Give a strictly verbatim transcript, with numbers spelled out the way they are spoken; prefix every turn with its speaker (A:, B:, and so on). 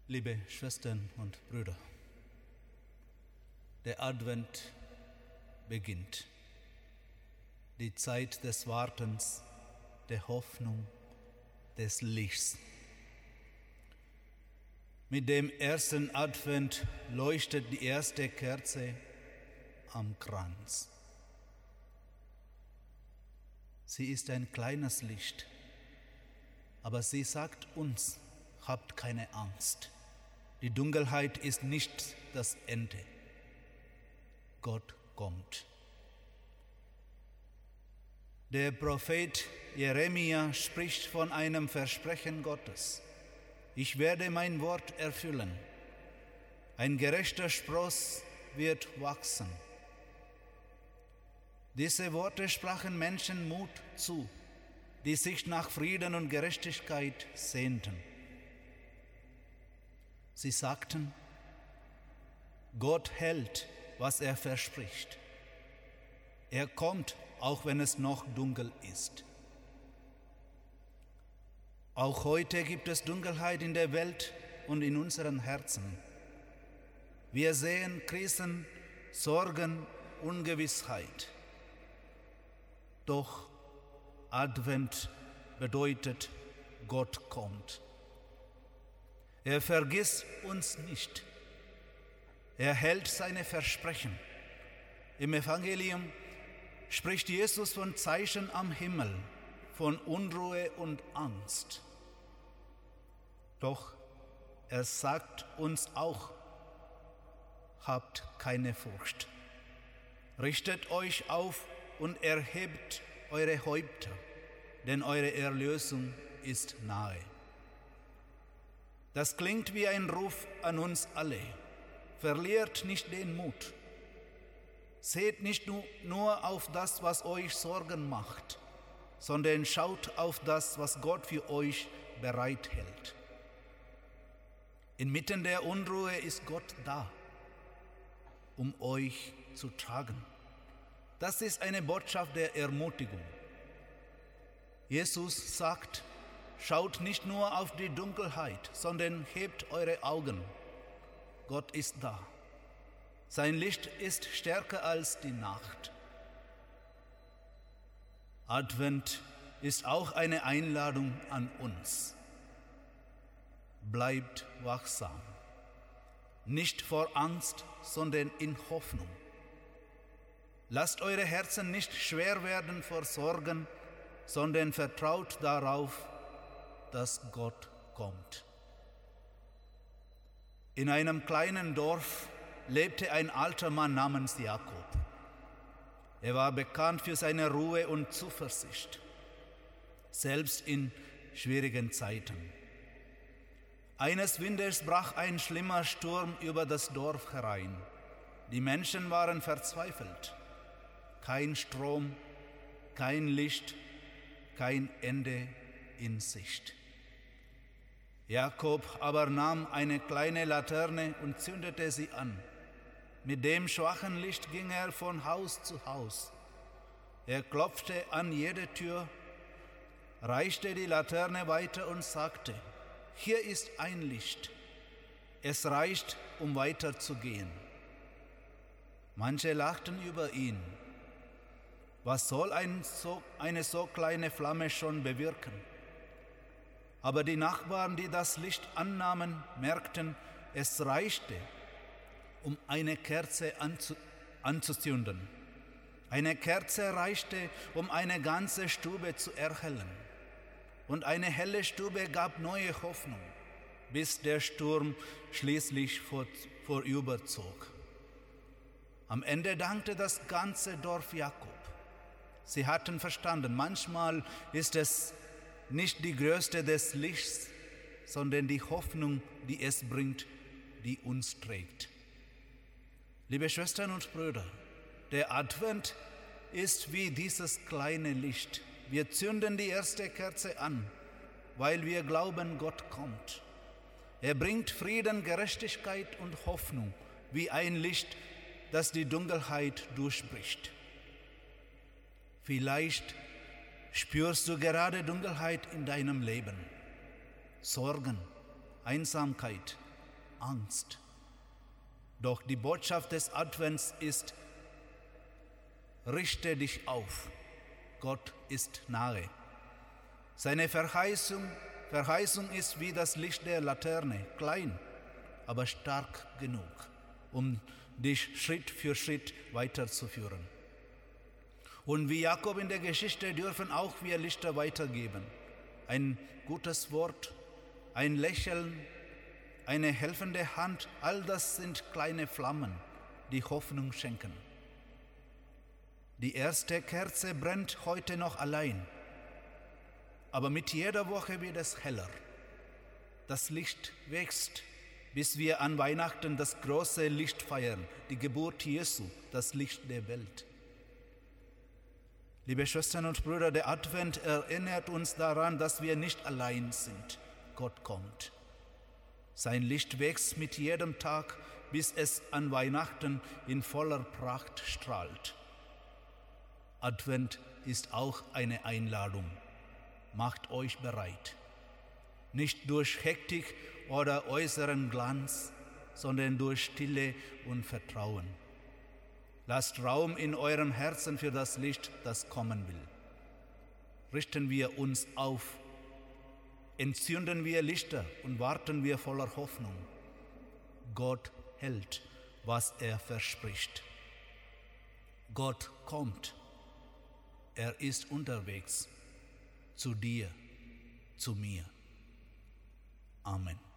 A: Liebe Schwestern und Brüder, der Advent beginnt. Die Zeit des Wartens, der Hoffnung, des Lichts. Mit dem ersten Advent leuchtet die erste Kerze am Kranz. Sie ist ein kleines Licht, aber sie sagt uns, habt keine Angst. Die Dunkelheit ist nicht das Ende. Gott kommt. Der Prophet Jeremia spricht von einem Versprechen Gottes. Ich werde mein Wort erfüllen. Ein gerechter Spross wird wachsen. Diese Worte sprachen Menschen Mut zu, die sich nach Frieden und Gerechtigkeit sehnten. Sie sagten, Gott hält, was er verspricht. Er kommt, auch wenn es noch dunkel ist. Auch heute gibt es Dunkelheit in der Welt und in unseren Herzen. Wir sehen Krisen, Sorgen, Ungewissheit. Doch Advent bedeutet, Gott kommt. Er vergisst uns nicht. Er hält seine Versprechen. Im Evangelium spricht Jesus von Zeichen am Himmel, von Unruhe und Angst. Doch er sagt uns auch, habt keine Furcht. Richtet euch auf und erhebt eure Häupter, denn eure Erlösung ist nahe. Das klingt wie ein Ruf an uns alle. Verliert nicht den Mut. Seht nicht nur auf das, was euch Sorgen macht, sondern schaut auf das, was Gott für euch bereithält. Inmitten der Unruhe ist Gott da, um euch zu tragen. Das ist eine Botschaft der Ermutigung. Jesus sagt, schaut nicht nur auf die Dunkelheit, sondern hebt eure Augen. Gott ist da. Sein Licht ist stärker als die Nacht. Advent ist auch eine Einladung an uns. Bleibt wachsam. Nicht vor Angst, sondern in Hoffnung. Lasst eure Herzen nicht schwer werden vor Sorgen, sondern vertraut darauf, dass Gott kommt. In einem kleinen Dorf lebte ein alter Mann namens Jakob. Er war bekannt für seine Ruhe und Zuversicht, selbst in schwierigen Zeiten. Eines Winters brach ein schlimmer Sturm über das Dorf herein. Die Menschen waren verzweifelt. Kein Strom, kein Licht, kein Ende in Sicht. Jakob aber nahm eine kleine Laterne und zündete sie an. Mit dem schwachen Licht ging er von Haus zu Haus. Er klopfte an jede Tür, reichte die Laterne weiter und sagte, hier ist ein Licht. Es reicht, um weiterzugehen. Manche lachten über ihn. Was soll ein so, eine so kleine Flamme schon bewirken? Aber die Nachbarn, die das Licht annahmen, merkten, es reichte, um eine Kerze anzu, anzuzünden. Eine Kerze reichte, um eine ganze Stube zu erhellen. Und eine helle Stube gab neue Hoffnung, bis der Sturm schließlich vor, vorüberzog. Am Ende dankte das ganze Dorf Jakob. Sie hatten verstanden, manchmal ist es nicht die Größe des Lichts, sondern die Hoffnung, die es bringt, die uns trägt. Liebe Schwestern und Brüder, der Advent ist wie dieses kleine Licht. Wir zünden die erste Kerze an, weil wir glauben, Gott kommt. Er bringt Frieden, Gerechtigkeit und Hoffnung, wie ein Licht, das die Dunkelheit durchbricht. Vielleicht spürst du gerade Dunkelheit in deinem Leben, Sorgen, Einsamkeit, Angst. Doch die Botschaft des Advents ist: Richte dich auf, Gott ist nahe. Seine Verheißung, Verheißung ist wie das Licht der Laterne, klein, aber stark genug, um dich Schritt für Schritt weiterzuführen. Und wie Jakob in der Geschichte dürfen auch wir Lichter weitergeben. Ein gutes Wort, ein Lächeln, eine helfende Hand, all das sind kleine Flammen, die Hoffnung schenken. Die erste Kerze brennt heute noch allein, aber mit jeder Woche wird es heller. Das Licht wächst, bis wir an Weihnachten das große Licht feiern, die Geburt Jesu, das Licht der Welt. Liebe Schwestern und Brüder, der Advent erinnert uns daran, dass wir nicht allein sind. Gott kommt. Sein Licht wächst mit jedem Tag, bis es an Weihnachten in voller Pracht strahlt. Advent ist auch eine Einladung. Macht euch bereit. Nicht durch Hektik oder äußeren Glanz, sondern durch Stille und Vertrauen. Lasst Raum in eurem Herzen für das Licht, das kommen will. Richten wir uns auf, entzünden wir Lichter und warten wir voller Hoffnung. Gott hält, was er verspricht. Gott kommt. Er ist unterwegs, zu dir, zu mir. Amen.